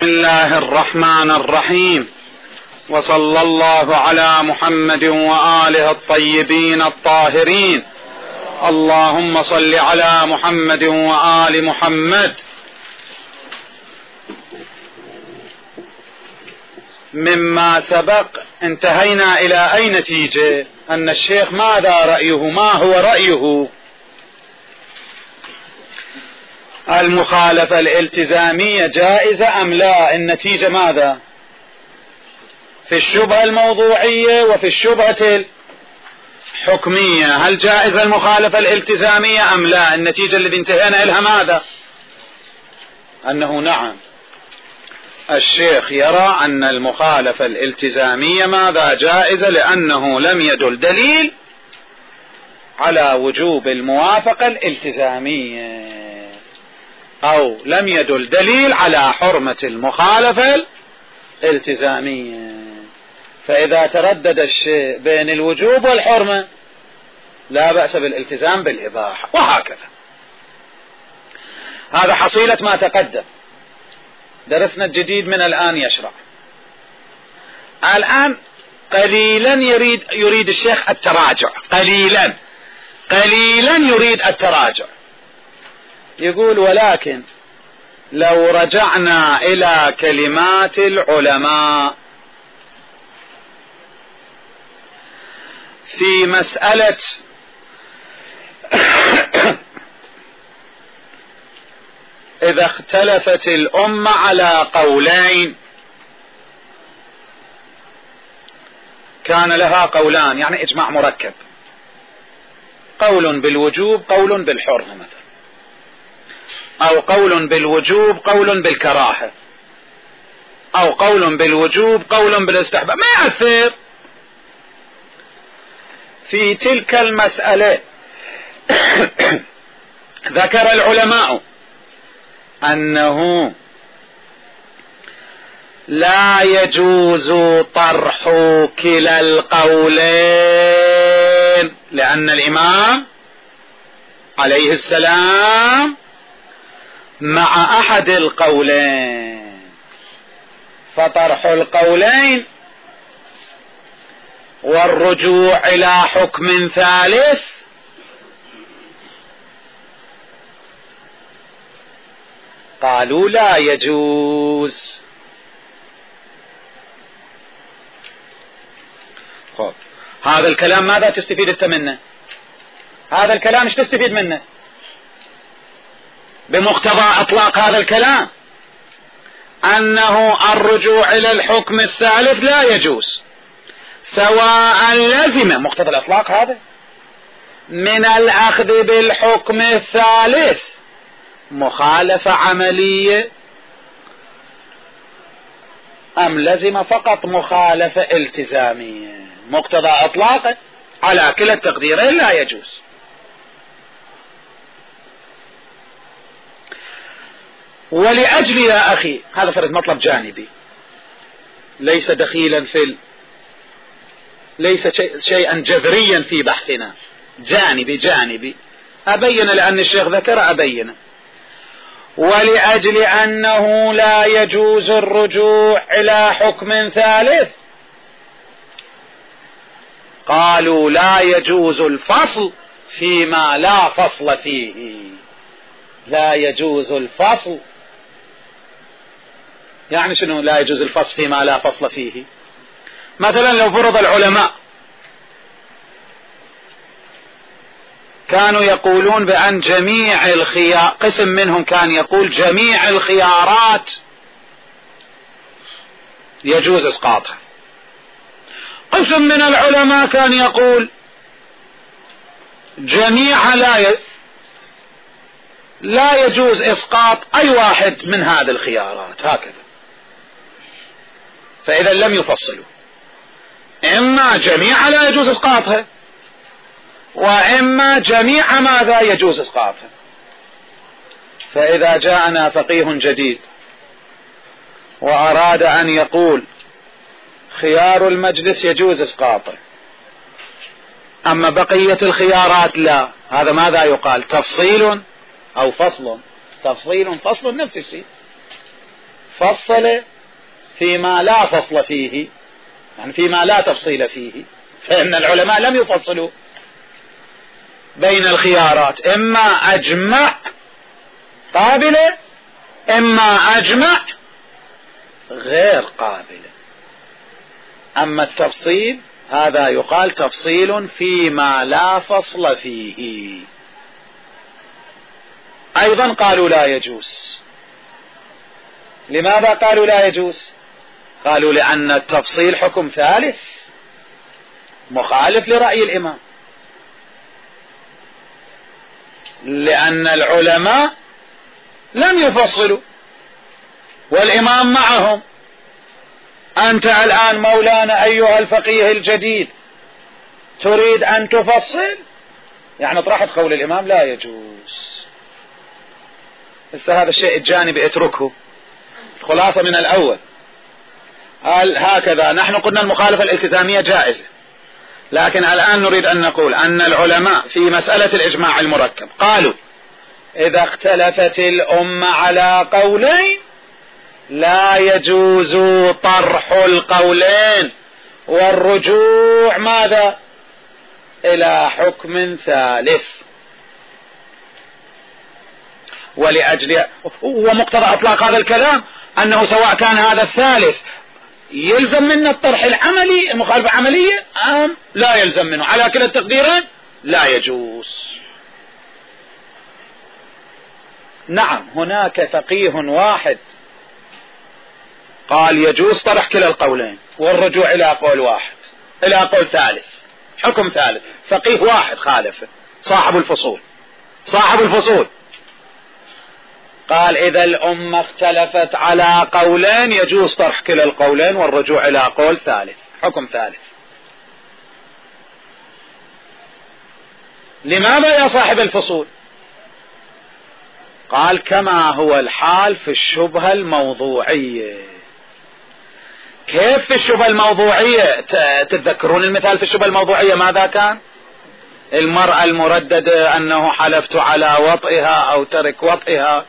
الله الرحمن الرحيم، وصلى الله على محمد وآله الطيبين الطاهرين. اللهم صل على محمد وآل محمد. مما سبق انتهينا إلى أي نتيجة؟ أن الشيخ ماذا رأيه؟ ما هو رأيه؟ المخالفة الالتزامية جائزة أم لا؟ النتيجة ماذا؟ في الشبهة الموضوعية وفي الشبهة الحكمية، هل جائزة المخالفة الالتزامية أم لا؟ النتيجة الذي انتهينا إليها ماذا؟ أنه نعم، الشيخ يرى أن المخالفة الالتزامية ماذا؟ جائزة، لأنه لم يدل دليل على وجوب الموافقة الالتزامية، أو لم يدل دليل على حرمة المخالفة الالتزامية. فإذا تردد الشيء بين الوجوب والحرمة لا بأس بالالتزام بالإباحة، وهكذا. هذا حصيلة ما تقدم. درسنا الجديد من الآن يشرع. الآن قليلا يريد الشيخ التراجع، قليلا يريد التراجع. يقول: ولكن لو رجعنا إلى كلمات العلماء في مسألة إذا اختلفت الأمة على قولين، كان لها قولان، يعني إجماع مركب، قول بالوجوب قول بالحرمة مثلا، أو قول بالوجوب قول بالكراهة، أو قول بالوجوب قول بالاستحباب، ما يأثر. في تلك المسألة ذكر العلماء أنه لا يجوز طرح كلا القولين، لأن الإمام عليه السلام مع أحد القولين، فطرح القولين والرجوع إلى حكم ثالث قالوا لا يجوز. خب، هذا الكلام ماذا تستفيد انت منه؟ هذا الكلام ايش تستفيد منه؟ بمقتضى اطلاق هذا الكلام انه الرجوع الى الحكم الثالث لا يجوز، سواء لزم مقتضى الاطلاق هذا من الاخذ بالحكم الثالث مخالفة عملية، أم لزم فقط مخالفة التزامية. مقتضى إطلاقه على كلا التقديرين لا يجوز. ولأجل يا أخي، هذا فرد مطلب جانبي ليس دخيلا ليس شيئا جذريا في بحثنا، جانبي أبين، لأن الشيخ ذكر أبين. ولأجل أنه لا يجوز الرجوع إلى حكم ثالث قالوا لا يجوز الفصل فيما لا فصل فيه. لا يجوز الفصل، يعني شنو لا يجوز الفصل فيما لا فصل فيه؟ مثلا لو فرض العلماء كانوا يقولون بأن جميع الخيار، قسم منهم كان يقول جميع الخيارات يجوز إسقاطها، قسم من العلماء كان يقول جميع لا يجوز إسقاط أي واحد من هذه الخيارات، هكذا. فإذا لم يفصلوا، إما جميع لا يجوز إسقاطها، وإما جميع ماذا يجوز إسقاطها. فإذا جاءنا فقيه جديد وأراد أن يقول خيار المجلس يجوز إسقاطه، أما بقية الخيارات لا، هذا ماذا يقال؟ تفصيل أو فصل؟ تفصيل فصل نفس الشيء. فصل فيما لا فصل فيه، يعني فيما لا تفصيل فيه، فإن العلماء لم يفصلوا بين الخيارات، إما أجمع قابلة إما أجمع غير قابلة. أما التفصيل هذا يقال تفصيل فيما لا فصل فيه. أيضا قالوا لا يجوز. لماذا قالوا لا يجوز؟ قالوا لأن التفصيل حكم ثالث مخالف لرأي الإمام، لأن العلماء لم يفصلوا والإمام معهم. أنت الآن مولانا أيها الفقيه الجديد تريد أن تفصل، يعني طرحت قول الإمام لا يجوز. بس هذا الشيء الجانبي اتركه. الخلاصة من الأول قال هكذا، نحن قلنا المخالفة الالتزامية جائزة، لكن الآن نريد أن نقول أن العلماء في مسألة الإجماع المركب قالوا إذا اختلفت الأمة على قولين لا يجوز طرح القولين والرجوع ماذا؟ إلى حكم ثالث. ولأجل ومقتضى إطلاق هذا الكلام أنه سواء كان هذا الثالث يلزم منه الطرح العملي المخالفة عملية أم لا يلزم منه، على كلا التقديرين لا يجوز. نعم هناك فقيه واحد قال يجوز طرح كلا القولين والرجوع إلى قول واحد، إلى قول ثالث، حكم ثالث. فقيه واحد خالفه، صاحب الفصول. صاحب الفصول قال إذا الأمة اختلفت على قولين يجوز طرح كلا القولين والرجوع إلى قول ثالث، حكم ثالث. لماذا يا صاحب الفصول؟ قال كما هو الحال في الشبهة الموضوعية. كيف في الشبهة الموضوعية؟ تتذكرون المثال في الشبهة الموضوعية ماذا كان؟ المرأة المرددة أنه حلفت على وطئها أو ترك وطئها.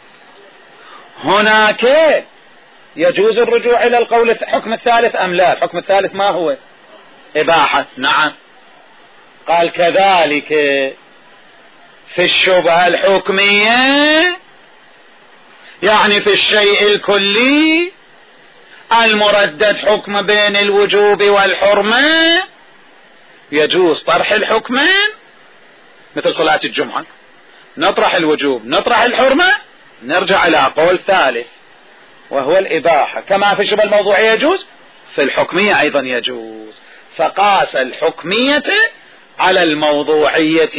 هناك يجوز الرجوع إلى القول الحكم الثالث أم لا؟ الحكم الثالث ما هو؟ إباحة. نعم. قال كذلك في الشبهة الحكمية، يعني في الشيء الكلي المردد حكم بين الوجوب والحرمة يجوز طرح الحكمين، مثل صلاة الجمعة نطرح الوجوب نطرح الحرمة نرجع إلى قول ثالث وهو الإباحة. كما في الشبهة الموضوعية يجوز في الحكمية أيضا يجوز. فقاس الحكمية على الموضوعية.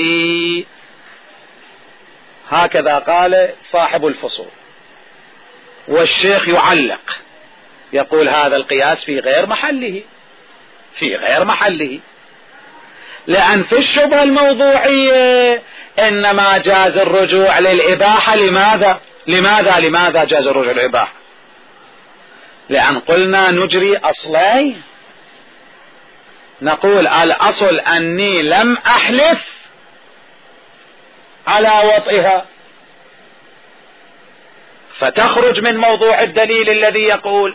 هكذا قال صاحب الفصول. والشيخ يعلق يقول هذا القياس في غير محله، في غير محله، لأن في الشبهة الموضوعية إنما جاز الرجوع للإباحة. لماذا جاز الرجوع للإباحة؟ لأن قلنا نجري أصلين، نقول الأصل أني لم أحلف على وطئها، فتخرج من موضوع الدليل الذي يقول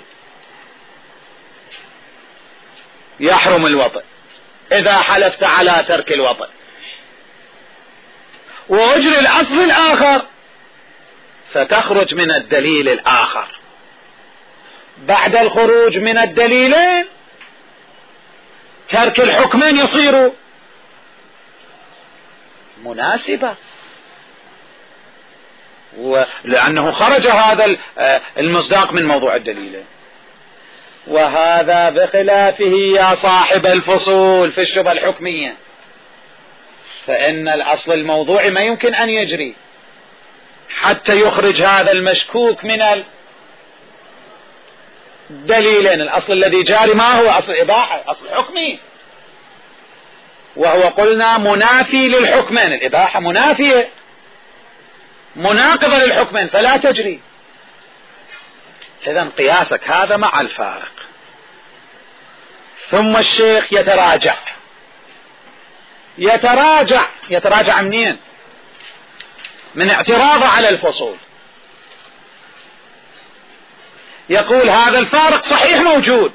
يحرم الوطئ إذا حلفت على ترك الوطئ، وأجري الأصل الآخر فتخرج من الدليل الآخر. بعد الخروج من الدليلين ترك الحكمين يصير مناسبة، لأنه خرج هذا المصداق من موضوع الدليلين. وهذا بخلافه يا صاحب الفصول في الشبهة الحكمية، فإن الأصل الموضوعي ما يمكن أن يجري حتى يخرج هذا المشكوك من الدليلين. الأصل الذي جاري ما هو؟ أصل إباحة، أصل حكمي، وهو قلنا منافي للحكمين. الإباحة منافية مناقضة للحكمين فلا تجري. إذن قياسك هذا مع الفارق. ثم الشيخ يتراجع منين؟ من اعتراضه على الفصول. يقول هذا الفارق صحيح موجود،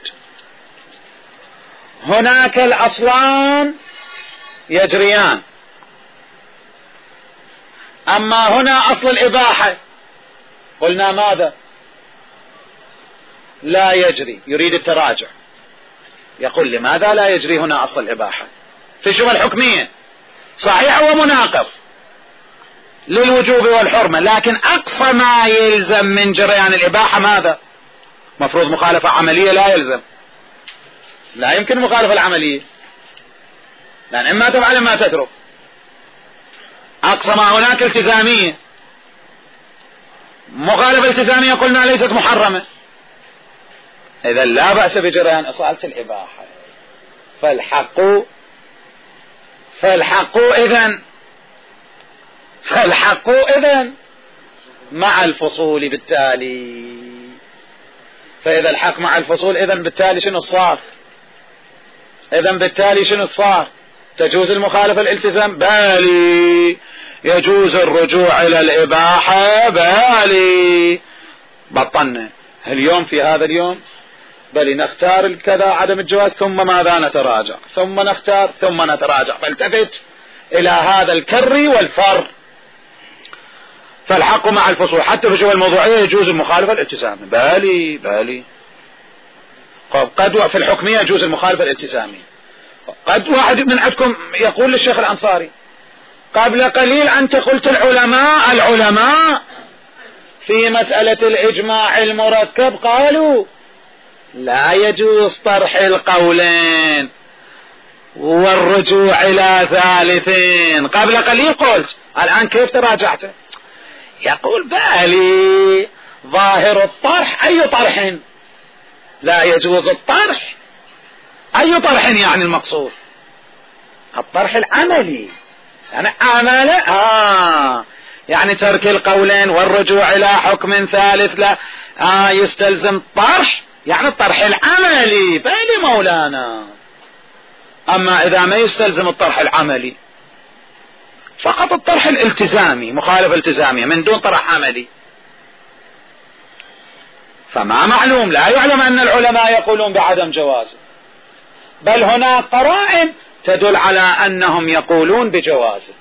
هناك الأصلان يجريان، أما هنا أصل الإباحة قلنا ماذا؟ لا يجري، يريد التراجع. يقول لماذا لا يجري هنا أصل الإباحة في الشبهة الحكمية؟ صحيح ومناقض للوجوب والحرمة، لكن أقصى ما يلزم من جريان الإباحة ماذا؟ مفروض مخالفة عملية لا يلزم، لا يمكن مخالفة العملية، لأن إما تفعل إما تترك. أقصى ما هناك التزامية، مخالفة التزامية قلنا ليست محرمة، إذا لا بأس بجريان إصالة الإباحة. فالحق إذن مع الفصول بالتالي. فإذا الحق مع الفصول إذن بالتالي شنو الصار؟ تجوز المخالفة الالتزام؟ بالي. يجوز الرجوع إلى الإباحة؟ بالي. بطلنا اليوم في هذا اليوم بل نختار الكذا عدم الجواز، ثم ماذا؟ نتراجع، ثم نختار، ثم نتراجع، فالتفت إلى هذا الكر والفر. فالحق مع الفصول حتى في الشبهة الموضوعية يجوز المخالفة الالتزامية. بالي. قد في الحكمية يجوز المخالفة الالتزامية. قد واحد من عندكم يقول للشيخ الأنصاري قبل قليل أنت قلت العلماء في مسألة الإجماع المركب قالوا لا يجوز طرح القولين والرجوع إلى ثالثين. قبل قليل قلت، الآن كيف تراجعت؟ يقول بالي ظاهر الطرح. أي طرح؟ لا يجوز الطرح. أي طرح يعني المقصود؟ الطرح العملي، يعني يعني ترك القولين والرجوع إلى حكم ثالث لا يستلزم طرح، يعني الطرح العملي. بالي مولانا. أما إذا ما يستلزم الطرح العملي، فقط الطرح الالتزامي، مخالفة التزامية من دون طرح عملي، فما معلوم، لا يعلم أن العلماء يقولون بعدم جوازه، بل هناك قرائن تدل على أنهم يقولون بجوازه.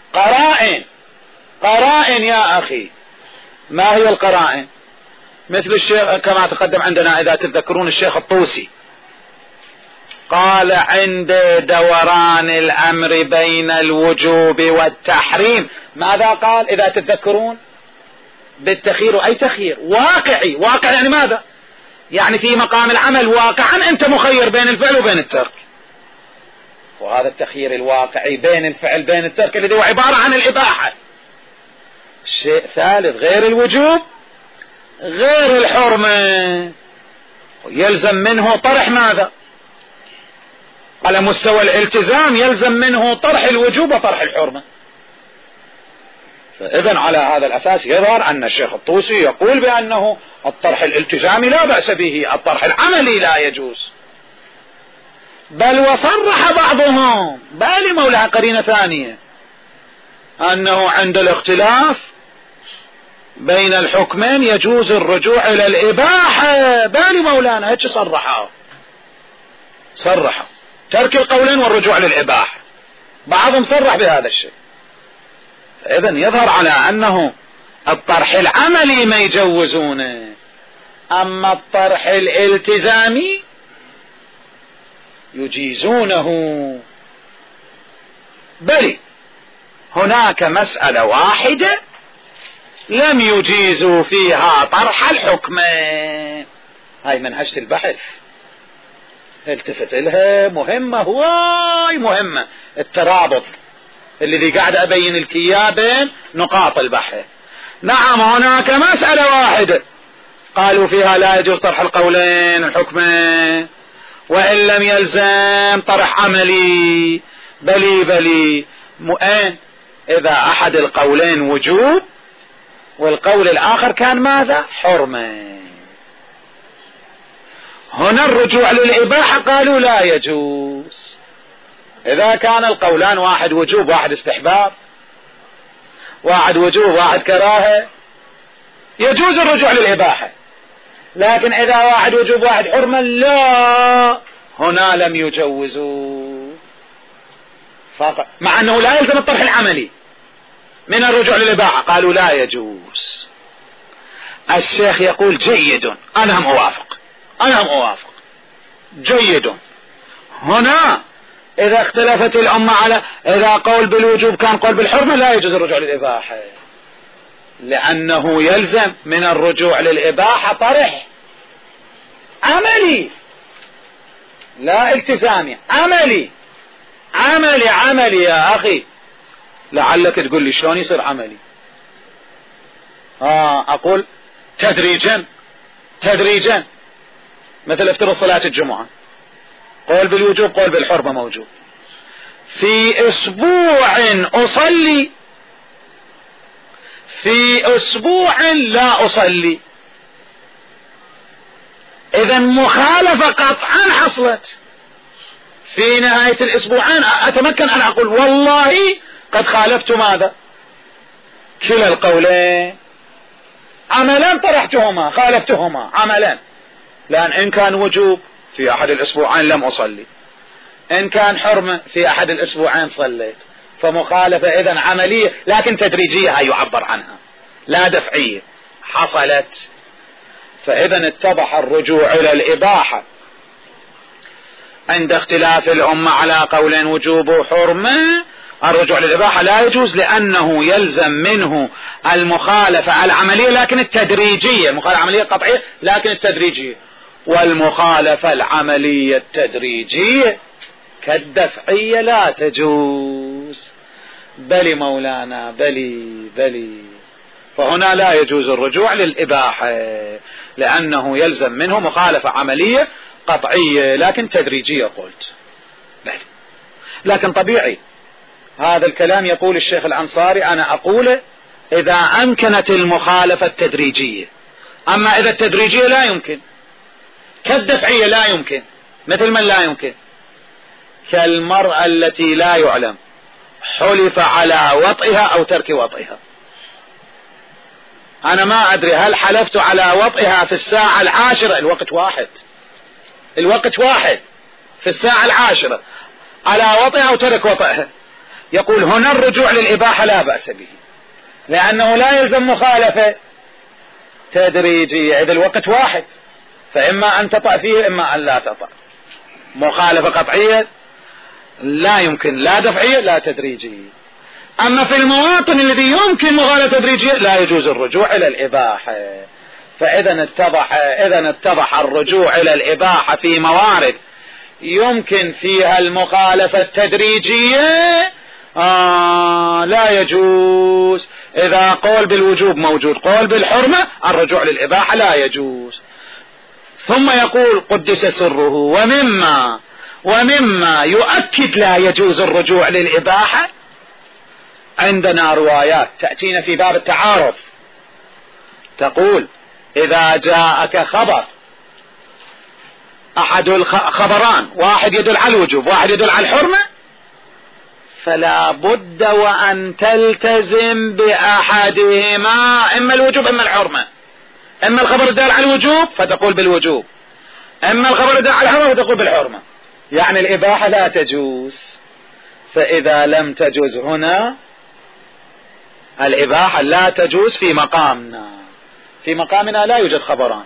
قرائن يا أخي. ما هي القرائن؟ مثل الشيخ كما تقدم عندنا إذا تذكرون الشيخ الطوسي قال عند دوران الأمر بين الوجوب والتحريم، ماذا قال إذا تتذكرون؟ بالتخيير. أي تخيير واقعي. واقع يعني ماذا؟ يعني في مقام العمل واقعا أنت مخير بين الفعل وبين الترك، وهذا التخيير الواقعي بين الفعل بين الترك الذي هو عبارة عن الإباحة. شيء ثالث غير الوجوب غير الحرمة، يلزم منه طرح ماذا؟ على مستوى الالتزام يلزم منه طرح الوجوب وطرح الحرمة. فإذن على هذا الأساس يظهر أن الشيخ الطوسي يقول بأنه الطرح الالتزامي لا بأس به، الطرح العملي لا يجوز. بل وصرح بعضهم، بالي مولانا قرينة ثانية، أنه عند الاختلاف بين الحكمين يجوز الرجوع إلى الإباحة. بالي مولانا هيك صرحوا ترك القولين والرجوع للإباحة، بعضهم صرح بهذا الشيء. إذن يظهر على أنه الطرح العملي ما يجوزونه، أما الطرح الالتزامي يجيزونه. بل هناك مسألة واحدة لم يجيزوا فيها طرح الحكمين، هاي منهجة البحث، التفت لها، مهمة، هواي مهمة، الترابط الذي قاعد أبين الكيا بين نقاط البحث. نعم هناك مسألة واحدة قالوا فيها لا يجوز طرح القولين الحكمين، وإن لم يلزم طرح عملي. بلي إذا أحد القولين وجوب والقول الآخر كان ماذا؟ حرمة. هنا الرجوع للإباحة قالوا لا يجوز. إذا كان القولان واحد وجوب واحد استحباب، واحد وجوب واحد كراهة، يجوز الرجوع للإباحة. لكن إذا واحد وجوب واحد حرمة لا، هنا لم يجوزوا فقط، مع أنه لا يلزم الطرح العملي من الرجوع للإباحة، قالوا لا يجوز. الشيخ يقول جيد، أنا موافق جيد. هنا إذا اختلفت الأمة على إذا قول بالوجوب كان قول بالحرمة لا يجوز الرجوع للإباحة، لأنه يلزم من الرجوع للإباحة طرح عملي لا التزامي، عملي يا أخي. لعلك تقول لي شلون يصير عملي؟ أقول تدريجا مثل افترض صلاة الجمعة قول بالوجوب قول بالحرمة موجود، في أسبوع أصلي، في أسبوع لا أصلي، إذا مخالفة قطعا حصلت. في نهاية الأسبوعين أتمكن أن أقول والله قد خالفت ماذا؟ كلا القولين عملا طرحتهما، خالفتهما عملا، لأن إن كان وجوب في أحد الأسبوعين لم أصلي، إن كان حرمة في أحد الأسبوعين صليت، فمخالفة إذن عملية لكن تدريجية يعبر عنها لا دفعية حصلت. فإذن اتضح الرجوع إلى الإباحة عند اختلاف الأمة على قولين وجوب وحرمة، الرجوع للإباحة لا يجوز لأنه يلزم منه المخالفة العملية لكن التدريجية، المخالفة العملية قطعية لكن التدريجية، والمخالفة العملية التدريجية كالدفعية لا تجوز. بلي مولانا بلي، فهنا لا يجوز الرجوع للإباحة لأنه يلزم منه مخالفة عملية قطعية لكن تدريجية قلت بلي. لكن طبيعي هذا الكلام يقول الشيخ الأنصاري، أنا أقول إذا أمكنت المخالفة التدريجية، أما إذا التدريجية لا يمكن، كالدفعية لا يمكن، مثل من لا يمكن؟ كالمرأة التي لا يعلم حلف على وطئها أو ترك وطئها، أنا ما أدري هل حلفت على وطئها في الساعة 10، الوقت واحد في الساعة 10 على وطئها أو ترك وطئها، يقول هنا الرجوع للإباحة لا بأس به لأنه لا يلزم مخالفة تدريجية، إذا الوقت واحد فإما أن تطأ فيه إما أن لا تطأ. مخالفة قطعية لا يمكن، لا دفعية لا تدريجية. أما في المواطن الذي يمكن مخالفة تدريجية لا يجوز الرجوع إلى الإباحة. فإذا اتضح الرجوع إلى الإباحة في موارد يمكن فيها المخالفة التدريجية لا يجوز. إذا قول بالوجوب موجود قول بالحرمة الرجوع للإباحة لا يجوز. ثم يقول قدس سره ومما يؤكد لا يجوز الرجوع للإباحة، عندنا روايات تأتينا في باب التعارف تقول إذا جاءك خبر أحد الخبران واحد يدل على الوجوب واحد يدل على الحرمة فلا بد وأن تلتزم بأحدهما، إما الوجوب إما الحرمة. إما الخبر يدل على الوجوب فتقول بالوجوب، إما الخبر يدل على الحرمة فتقول بالحرمة، يعني الإباحة لا تجوز. فإذا لم تجوز هنا الإباحة لا تجوز في مقامنا لا يوجد خبران،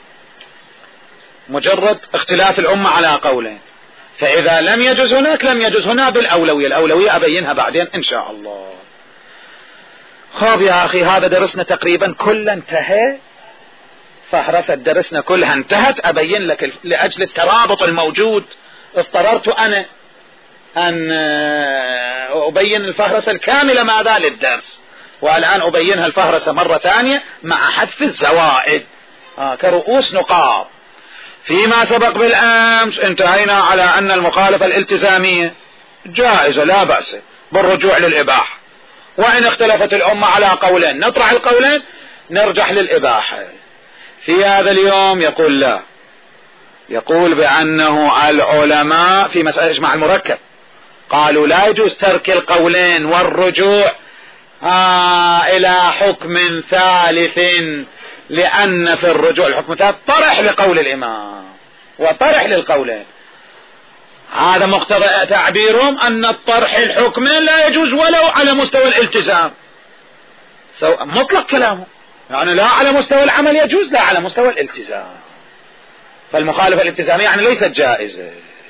مجرد اختلاف الأمة على قولين، فإذا لم يجوز هناك لم يجوز هنا بالأولوية، الأولوية أبينها بعدين إن شاء الله. خاب يا أخي هذا درسنا تقريبا كله انتهى، فهرسة درسنا كلها انتهت. أبين لك لأجل الترابط الموجود اضطررت أنا أن أبين الفهرسة الكاملة ماذا للدرس، والآن أبينها الفهرسة مرة ثانية مع حذف الزوائد كرؤوس نقاط. فيما سبق بالأمس انتهينا على أن المخالفة الالتزامية جائزة لا بأس بالرجوع للإباحة، وإن اختلفت الأمة على قولين نطرح القولين نرجح للإباحة. في هذا اليوم يقول لا، يقول بأنه العلماء في مسألة إجماع المركب قالوا لا يجوز ترك القولين والرجوع إلى حكم ثالث لأن في الرجوع الحكم الثالث طرح لقول الإمام وطرح للقولين. هذا مقتضى تعبيرهم أن الطرح الحكم لا يجوز ولو على مستوى الالتزام، مطلق كلامه، يعني لا على مستوى العمل يجوز لا على مستوى الالتزام. فالمخالفة الالتزامية يعني ليست جائزة.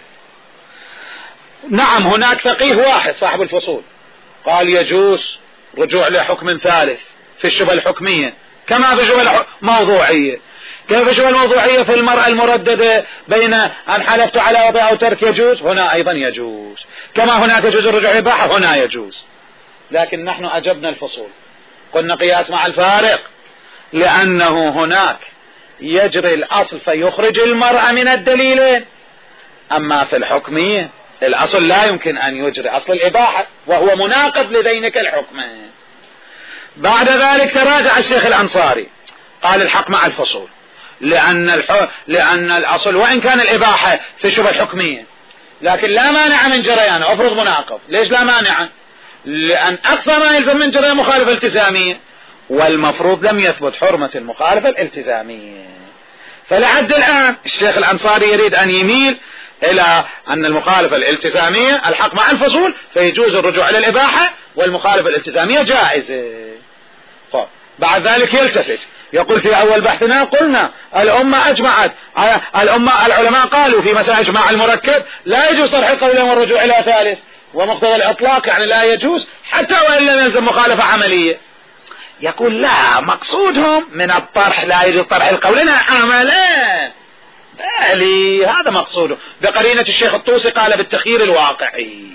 نعم هناك فقيه واحد صاحب الفصول قال يجوز رجوع لحكم ثالث في الشبهة الحكمية كما في الشبهة الموضوعية. كيف الشبهة الموضوعية في المرأة المرددة بين أن حلفت على وضع أو ترك يجوز، هنا أيضا يجوز، كما هناك يجوز الرجوع للإباحة هنا يجوز. لكن نحن أجبنا الفصول قلنا قياس مع الفارق، لأنه هناك يجري الأصل فيخرج المرأة من الدليلين، أما في الحكمية الأصل لا يمكن أن يجري أصل الإباحة وهو مناقض لذينك الحكم. بعد ذلك تراجع الشيخ الأنصاري قال الحق مع الفصول، لأن الأصل وإن كان الإباحة في الشبهة الحكمية لكن لا مانع من جريانه. أفرض مناقض، ليش لا مانع؟ لأن أقصى ما يلزم من جريان مخالفة التزامية، والمفروض لم يثبت حرمة المخالفة الالتزامية. فلحد الآن الشيخ الأنصاري يريد أن يميل إلى أن المخالفة الالتزامية الحق مع الفصول فيجوز الرجوع إلى الإباحة والمخالفة الالتزامية جائزة. بعد ذلك يلتفت يقول في أول بحثنا قلنا الأمة أجمعت، العلماء قالوا في مسائل إجماع المركب لا يجوز طرح قولين والرجوع إلى ثالث، ومقتضى الإطلاق يعني لا يجوز حتى وإن لم يلزم مخالفة عملية. يقول لا، مقصودهم من الطرح لا يجوز طرح القولين عملا، بلي هذا مقصوده بقرينة الشيخ الطوسي قال بالتخيير الواقعي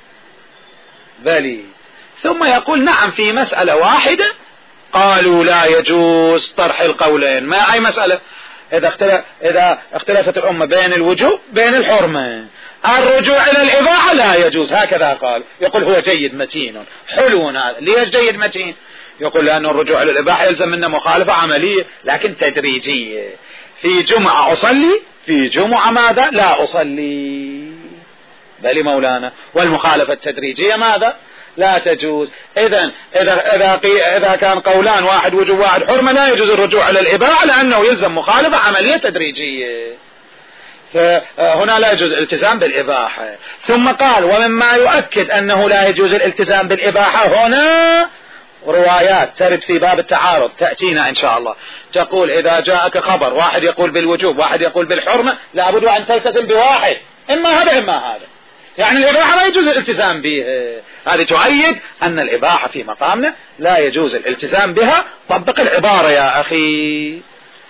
بلي. ثم يقول نعم في مسألة واحدة قالوا لا يجوز طرح القولين. ما أي مسألة؟ إذا اختلفت الأمة بين الوجوب بين الحرمة، الرجوع إلى الإباحة لا يجوز، هكذا قال. يقول هو جيد متين حلو هذا. ليش جيد متين؟ يقول لأن الرجوع إلى الإباحة يلزم منا مخالفة عملية لكن تدريجية. في جمعة أصلي، في جمعة ماذا؟ لا أصلي. بل مولانا، والمخالفة التدريجية ماذا؟ لا تجوز. إذا كان قولان واحد وجوب واحد حرمة لا يجوز الرجوع إلى الإباحة لأنه يلزم مخالفة عملية تدريجية، فهنا لا يجوز الالتزام بالإباحة. ثم قال ومما يؤكد أنه لا يجوز الالتزام بالإباحة هنا روايات ترد في باب التعارض تأتينا إن شاء الله، تقول إذا جاءك خبر واحد يقول بالوجوب واحد يقول بالحرمة لابد أن تلتزم بواحد، إما هذا إما هذا، يعني الإباحة لا يجوز الالتزام بها. هذه تؤيد أن الإباحة في مقامنا لا يجوز الالتزام بها. طبق العبارة يا أخي.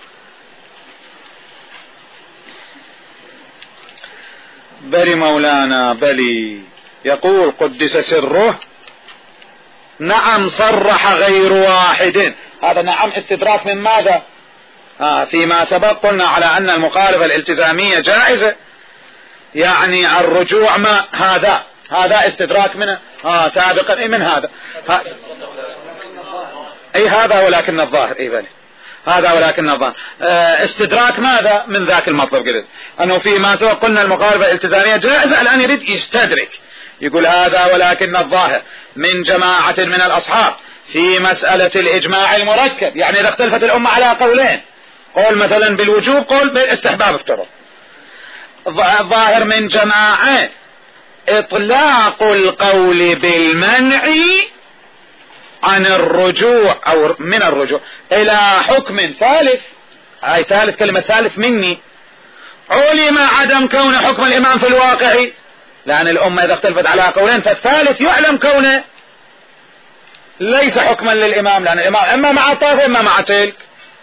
بلي مولانا بلي. يقول قدس سره نعم صرح غير واحد. هذا نعم استدراك من ماذا؟ فيما سبق قلنا على أن المخالفة الالتزامية جائزة، يعني الرجوع ما هذا استدراك منه سابقا من هذا أي هذا ولكن الظاهر بلي هذا ولكن الظاهر استدراك ماذا من ذاك المطلب. قلت أنه فيما سبق قلنا المخالفة الالتزامية جائزة، الآن يريد يستدرك يقول هذا ولكن الظاهر من جماعة من الأصحاب في مسألة الإجماع المركب، يعني إذا اختلفت الأمة على قولين، قول مثلا بالوجوب قول بالاستحباب افترض، ظاهر من جماعة إطلاق القول بالمنع عن الرجوع أو من الرجوع إلى حكم ثالث، أي ثالث كلمة ثالث مني، علم عدم كون حكم الإمام في الواقع، لأن الأمة إذا اختلفت على قولين فالثالث يعلم كونه ليس حكما للإمام، لأن الإمام إما مع طائفة إما مع تلك.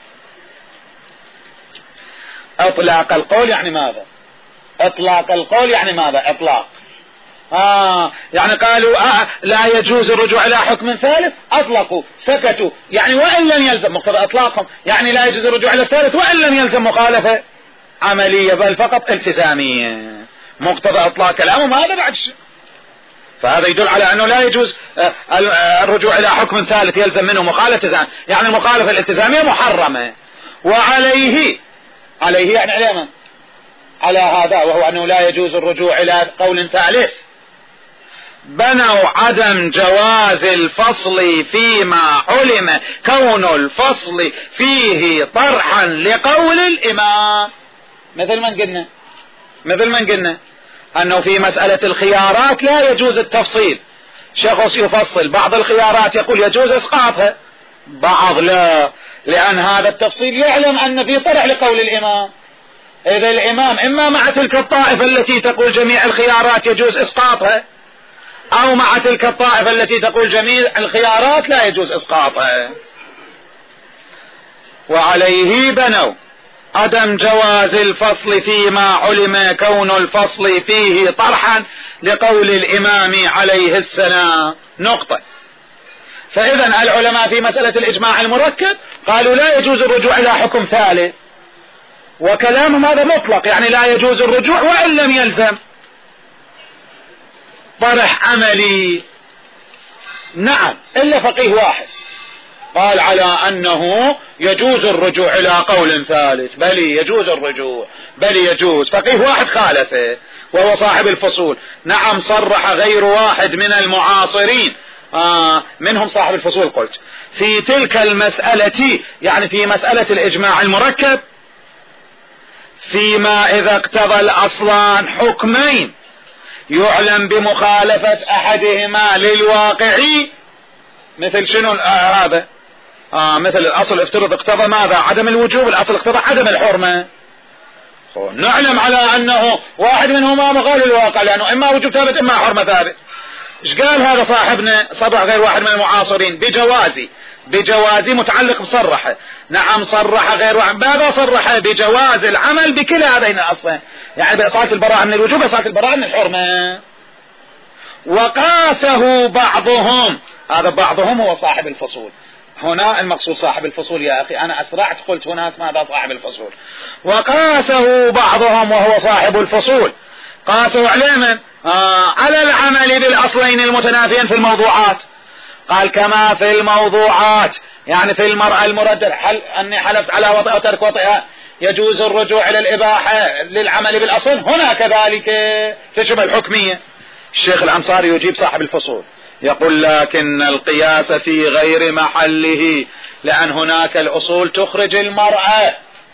أطلاق القول يعني ماذا؟ إطلاق القول يعني ماذا؟ إطلاق يعني قالوا لا يجوز الرجوع إلى حكم ثالث، أطلقوا سكتوا، يعني وإن لم يلزم مقتضى إطلاقهم، يعني لا يجوز الرجوع إلى الثالث وإن لم يلزم مخالفة عملية بل فقط التزامية، مقتضى إطلاق كلامهم هذا بعد شيء. فهذا يدل على أنه لا يجوز الرجوع إلى حكم ثالث يلزم منه مخالفة، يعني المخالفة الالتزامية محرمة. وعليه يعني على من؟ على هذا، وهو أنه لا يجوز الرجوع إلى قول ثالث. بنوا عدم جواز الفصل فيما علم كون الفصل فيه طرحا لقول الإمام، مثل من قلنا أنه في مسألة الخيارات لا يجوز التفصيل، شخص يفصل بعض الخيارات يقول يجوز إسقاطها، بعض لا، لأن هذا التفصيل يعلم أن في طرح لقول الإمام. إذا الإمام إما مع تلك الطائفة التي تقول جميع الخيارات يجوز إسقاطها، أو مع تلك الطائفة التي تقول جميع الخيارات لا يجوز إسقاطها. وعليه بنوا عدم جواز الفصل فيما علم كون الفصل فيه طرحا لقول الإمام عليه السلام. نقطة. فإذا العلماء في مسألة الإجماع المركب قالوا لا يجوز الرجوع إلى حكم ثالث، وكلامهم هذا مطلق، يعني لا يجوز الرجوع وإن لم يلزم طرح عملي. نعم، إلا فقيه واحد قال على أنه يجوز الرجوع إلى قول ثالث، بل يجوز الرجوع، بل يجوز. فقيه واحد خالفه وهو صاحب الفصول. نعم، صرح غير واحد من المعاصرين منهم صاحب الفصول قلت في تلك المسألة، يعني في مسألة الإجماع المركب، فيما إذا اقتضى الأصلان حكمين يعلم بمخالفة أحدهما للواقعي. مثل شنو هذا؟ مثل الأصل افترض اقتضى ماذا؟ عدم الوجوب، الأصل اقتضى عدم الحرمة. نعلم على أنه واحد منهما مغال الواقع، لأنه إما وجوب ثابت إما حرمة ثابت. ايش قال هذا صاحبنا؟ صرح غير واحد من المعاصرين بجوازي متعلق بصرحه. نعم، صرح غير واحد. ماذا صرح؟ بجواز العمل بكلا هذين الأصلين، يعني بإصالة البراءة من الوجوب وإصالة البراءة من الحرمة. وقاسه بعضهم، هذا بعضهم هو صاحب الفصول. هنا المقصود صاحب الفصول يا أخي، أنا أسرعت قلت هناك ماذا صاحب الفصول. وقاسه بعضهم وهو صاحب الفصول، قاسوا على من؟ على العمل بالأصلين المتنافيين في الموضوعات. قال كما في الموضوعات، يعني في المرأة المردد، أني حلفت على وطئ وترك وطئها يجوز الرجوع إلى الإباحة للعمل بالأصل. هنا كذلك في شبه الحكمية. الشيخ الأنصاري يجيب صاحب الفصول يقول لكن القياس في غير محله، لأن هناك الأصول تخرج المرأة،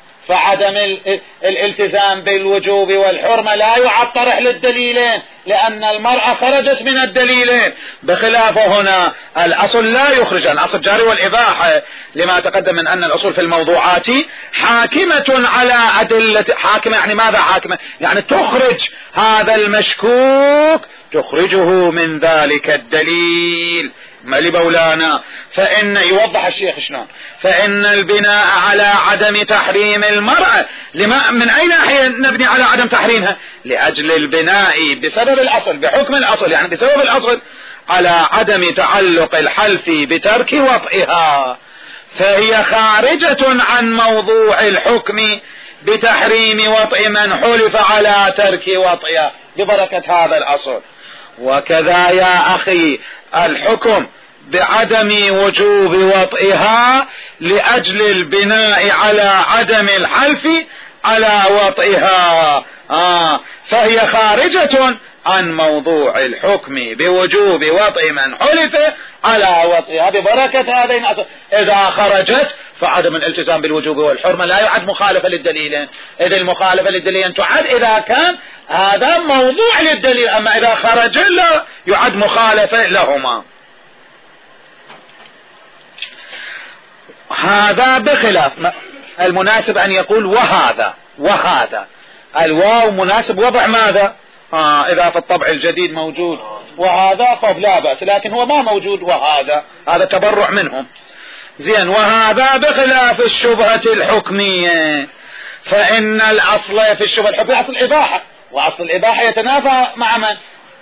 فعدم الالتزام بالوجوب والحرمة لا يعد طرح للدليلين، لأن المرأة خرجت من الدليلين. بخلاف هنا الأصل لا يخرج، الأصل جاري والإباحة، لما تقدم من أن الأصول في الموضوعات حاكمة على أدلة. حاكمة يعني ماذا؟ حاكمة يعني تخرج هذا المشكوك، تخرجه من ذلك الدليل. ما لبولانا فإن يوضح الشيخ شلون، فإن البناء على عدم تحريم المرأة من أي ناحية نبني على عدم تحريمها؟ لأجل البناء بسبب الأصل، بحكم الأصل، يعني بسبب الأصل، على عدم تعلق الحلف بترك وطئها، فهي خارجة عن موضوع الحكم بتحريم وطئ من حلف على ترك وطئها ببركة هذا الأصل. وكذا يا أخي الحكم بعدم وجوب وطئها لأجل البناء على عدم الحلف على وطئها، فهي خارجة عن موضوع الحكم بوجوب وطئ من حلف على وطئها ببركة هذين الأصل. إذا خرجت فعدم الالتزام بالوجوب والحرمة لا يعد مخالفة للدليلين، إذ المخالفة للدليلين تعد إذا كان هذا موضوع للدليل، أما إذا خرج لا يعد مخالفة لهما. هذا بخلاف المناسب أن يقول وهذا الواو مناسب وضع ماذا؟ إذا في الطبع الجديد موجود وهذا فلا بأس، لكن هو ما موجود وهذا، هذا تبرع منهم. زين. وهذا بخلاف الشبهة الحكمية، فإن الأصل في الشبهة الحكمية أصل الإباحة، وأصل الإباحة يتنافى مع من؟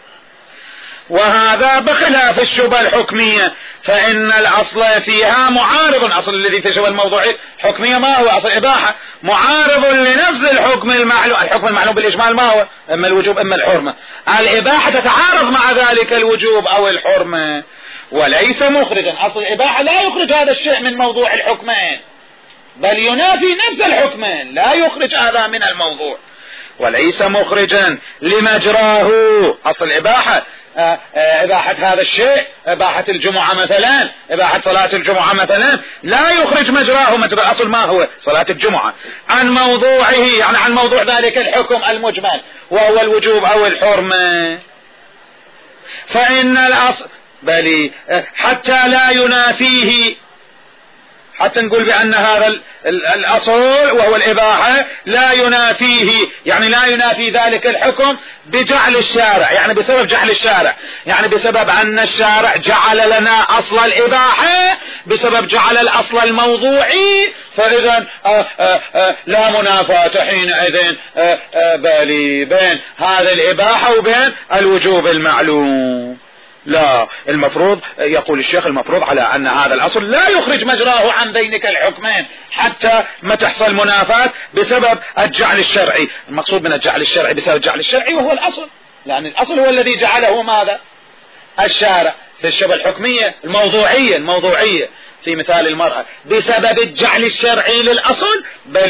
وهذا بخلاف الشبهة الحكمية، فإن الأصل فيها معارض. الأصل الذي في شبهة الموضوعية الحكمية ما هو؟ أصل الإباحة، معارض لنفس الحكم المعلوم. الحكم المعلوم بالإجمال ما هو؟ إما الوجوب إما الحرمة. الإباحة تتعارض مع ذلك الوجوب أو الحرمة، وليس مخرجا. أصل الإباحة لا يخرج هذا الشيء من موضوع الحكمين، بل ينافي نفس الحكمين، لا يخرج هذا من الموضوع، وليس مخرجا لمجراه. أصل الإباحة إباحة هذا الشيء، إباحة الجمعة مثلا، إباحة صلاة الجمعة مثلا، لا يخرج مجراه مجرى الأصل ما هو صلاة الجمعة عن موضوعه، يعني عن موضوع ذلك الحكم المجمل وهو الوجوب أو الحرمة. فإن الأصل بل حتى لا ينافيه، حتى نقول بأن هذا الأصل وهو الإباحة لا ينافيه، يعني لا ينافي ذلك الحكم بجعل الشارع، يعني بسبب جعل الشارع، يعني بسبب أن الشارع جعل لنا أصل الإباحة بسبب جعل الأصل الموضوعي، فإذا لا منافاة حينئذ بين هذا الإباحة وبين الوجوب المعلوم. لا، المفروض يقول الشيخ المفروض على أن هذا الأصل لا يخرج مجراه عن بينك الحكمين حتى ما تحصل منافاة بسبب الجعل الشرعي. المقصود من الجعل الشرعي بسبب الجعل الشرعي وهو الأصل، لأن الأصل هو الذي جعله ماذا؟ الشارع في الشبه الحكمية الموضوعية في مثال المرأة بسبب الجعل الشرعي للأصل.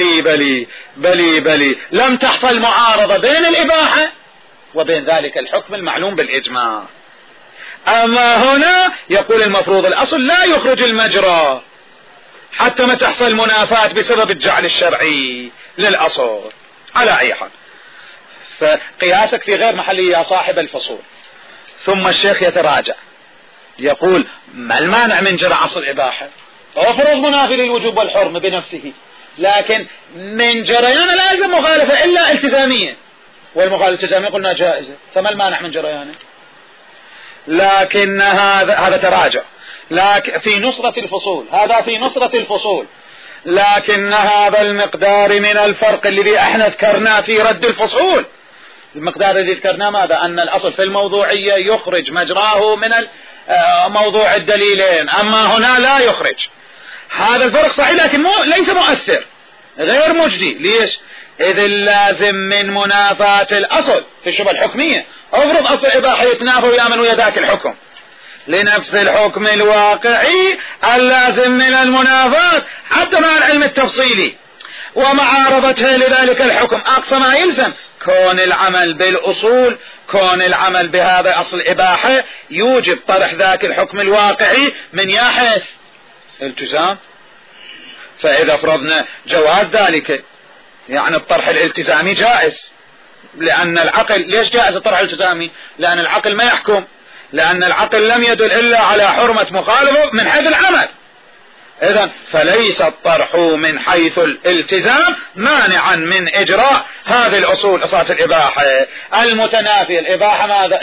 بلي لم تحصل معارضة بين الإباحة وبين ذلك الحكم المعلوم بالإجماع. أما هنا يقول المفروض الأصل لا يخرج المجرى حتى ما تحصل منافاة بسبب الجعل الشرعي للأصل. على أي حال، فقياسك في غير محله يا صاحب الفصول. ثم الشيخ يتراجع يقول ما المانع من جرى أصل الإباحة؟ وفرض منافي للوجوب والحرمة بنفسه، لكن من جريان لا يلزم مخالفة إلا التزامية، والمخالفة التزامية قلنا جائزة، فما المانع من جريانه؟ لكن هذا تراجع، لكن في نصرة الفصول، هذا في نصرة الفصول، لكن هذا المقدار من الفرق الذي احنا ذكرناه في رد الفصول. المقدار الذي ذكرناه ماذا؟ أن الأصل في الموضوعية يخرج مجراه من موضوع الدليلين، أما هنا لا يخرج. هذا الفرق صحيح لكن ليس مؤثر، غير مجدي. ليش؟ إذ اللازم من منافاة الأصل في الشبه الحكمية، افرض أصل إباحة يتنافى ويا من ويا ذاك الحكم لنفس الحكم الواقعي، اللازم من المنافاة حتى مع العلم التفصيلي ومعارضته لذلك الحكم أقصى ما يلزم كون العمل بالأصول، كون العمل بهذا أصل الإباحة يوجب طرح ذاك الحكم الواقعي من يحيث التزام. فإذا فرضنا جواز ذلك يعني الطرح الالتزامي جائز، لأن العقل ليش جائز الطرح الالتزامي؟ لأن العقل ما يحكم، لأن العقل لم يدل إلا على حرمة مخالفة من حيث العمل. إذن فليس الطرح من حيث الالتزام مانعا من إجراء هذه الأصول أساس الإباحة المتنافية. الإباحة ماذا؟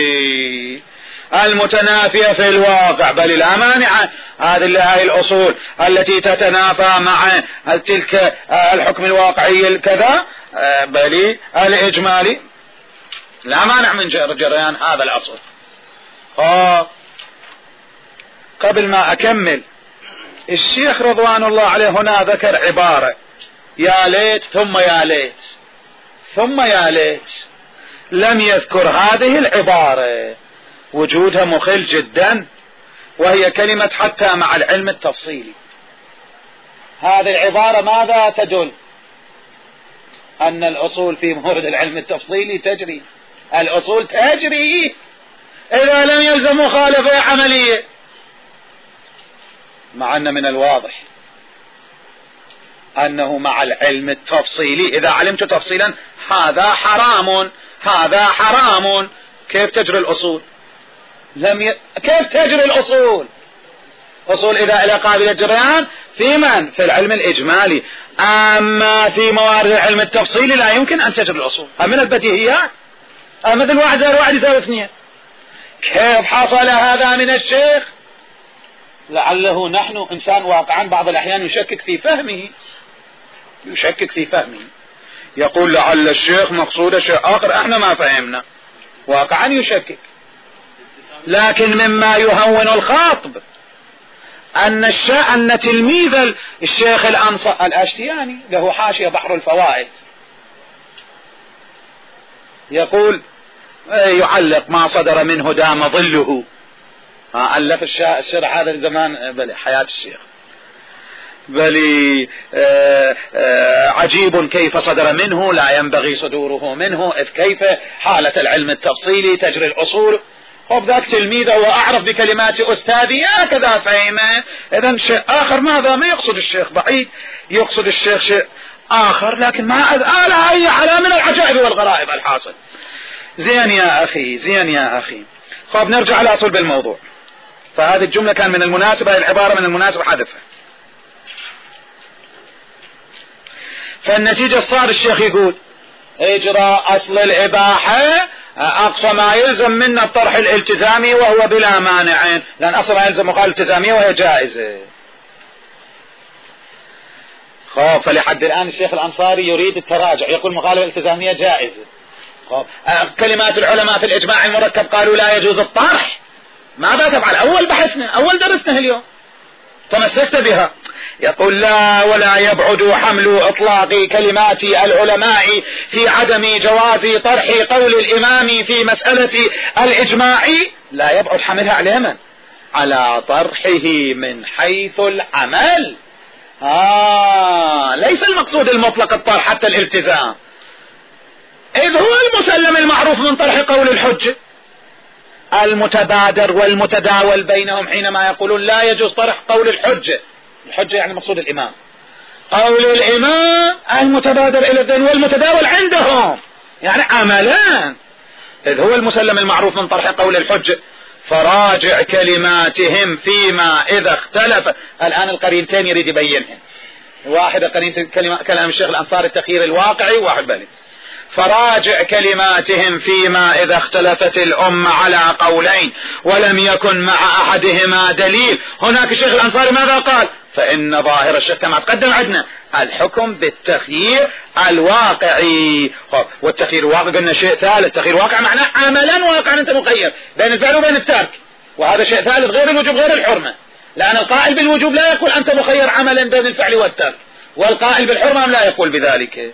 المتنافية في الواقع، بل لا مانع هذه الأصول التي تتنافى مع تلك الحكم الواقعي الكذا بل الإجمالي، لا مانع من جريان هذا الأصل. قبل ما أكمل، الشيخ رضوان الله عليه هنا ذكر عبارة يا ليت ثم يا ليت ثم يا ليت، لم يذكر هذه العبارة، وجودها مخل جدا، وهي كلمة حتى مع العلم التفصيلي. هذه العبارة ماذا تدل؟ أن الأصول في مورد العلم التفصيلي تجري، الأصول تجري إذا لم يلزم مخالفة عملية، مع أن من الواضح أنه مع العلم التفصيلي إذا علمت تفصيلا هذا حرام هذا حرام، كيف تجري الأصول؟ كيف تجري الأصول؟ أصول إذا إلى قابل الجريان في من؟ في العلم الإجمالي، أما في موارد العلم التفصيلي لا يمكن أن تجري الأصول، من البديهيات، مثل 1 زائد 1 يساوي 2. كيف حصل هذا من الشيخ؟ لعله نحن إنسان واقعا بعض الأحيان يشكك في فهمه، يقول لعل الشيخ مقصود شيء آخر احنا ما فهمنا، واقعا يشكك. لكن مما يهون الخاطب أن تلميذ الشيخ الأشتياني له حاشية بحر الفوائد يقول يعلق ما صدر منه دام ظله، ألف الشرح هذا الزمان بل حياة الشيخ، بل عجيب كيف صدر منه لا ينبغي صدوره منه، إذ كيف حالة العلم التفصيلي تجري الأصول. خب ذاك تلميذه وأعرف بكلمات أستاذي هكذا فهمه. إذن شيء آخر ماذا؟ ما يقصد الشيخ بعيد، يقصد الشيخ شيء آخر، لكن ما لها أي علامة من العجائب والغرائب الحاصل. زين يا أخي، زين يا أخي. خب نرجع على صلب الموضوع. فهذه الجملة كان من المناسبة، العبارة من المناسبة حذفها. فالنتيجة صار الشيخ يقول إجراء أصل الإباحة أقصى ما يلزم منا الطرح الالتزامي وهو بلا مانع، لأن أصل ما يلزم مخالفة التزامية وهي جائزة. خب فلحد الآن الشيخ الأنصاري يريد التراجع، يقول مخالفة الالتزامية جائزة. خب كلمات العلماء في الإجماع المركب قالوا لا يجوز الطرح. ماذا تفعل؟ أول بحثنا، أول درسنا اليوم تمسكت بها. يقول لا، ولا يبعد حمل إطلاق كلمات العلماء في عدم جواز طرح قول الإمام في مسألة الإجماع، لا يبعد حملها على من؟ على طرحه من حيث العمل. ليس المقصود المطلق الطرح حتى الالتزام، إذ هو المسلم المعروف من طرح قول الحجة المتبادر والمتداول بينهم حينما يقولون لا يجوز طرح قول الحجة. الحجة يعني مقصود الإمام، قول الإمام المتبادر إلى الذهن والمتداول عندهم، يعني عملان، إذ هو المسلم المعروف من طرح قول الحجة. فراجع كلماتهم فيما إذا اختلف. الآن القرينتين يريد يبينهم، واحدة قرينة كلام الشيخ الأنصاري التخيير الواقعي، واحد بلي. فراجع كلماتهم فيما إذا اختلفت الأمة على قولين ولم يكن مع أحدهما دليل. هناك الشيخ الأنصاري ماذا قال؟ فإن ظاهر الشيخ كما تقدم عندنا الحكم بالتخيير الواقعي. والتخيير الواقعي قلنا شيء ثالث، التخيير الواقعي معناه عملا واقعا أنت مخير بين الفعل وبين الترك، وهذا شيء ثالث غير الوجوب غير الحرمة، لأن القائل بالوجوب لا يقول أنت مخير عملا بين الفعل والترك، والقائل بالحرمة لا يقول بذلك.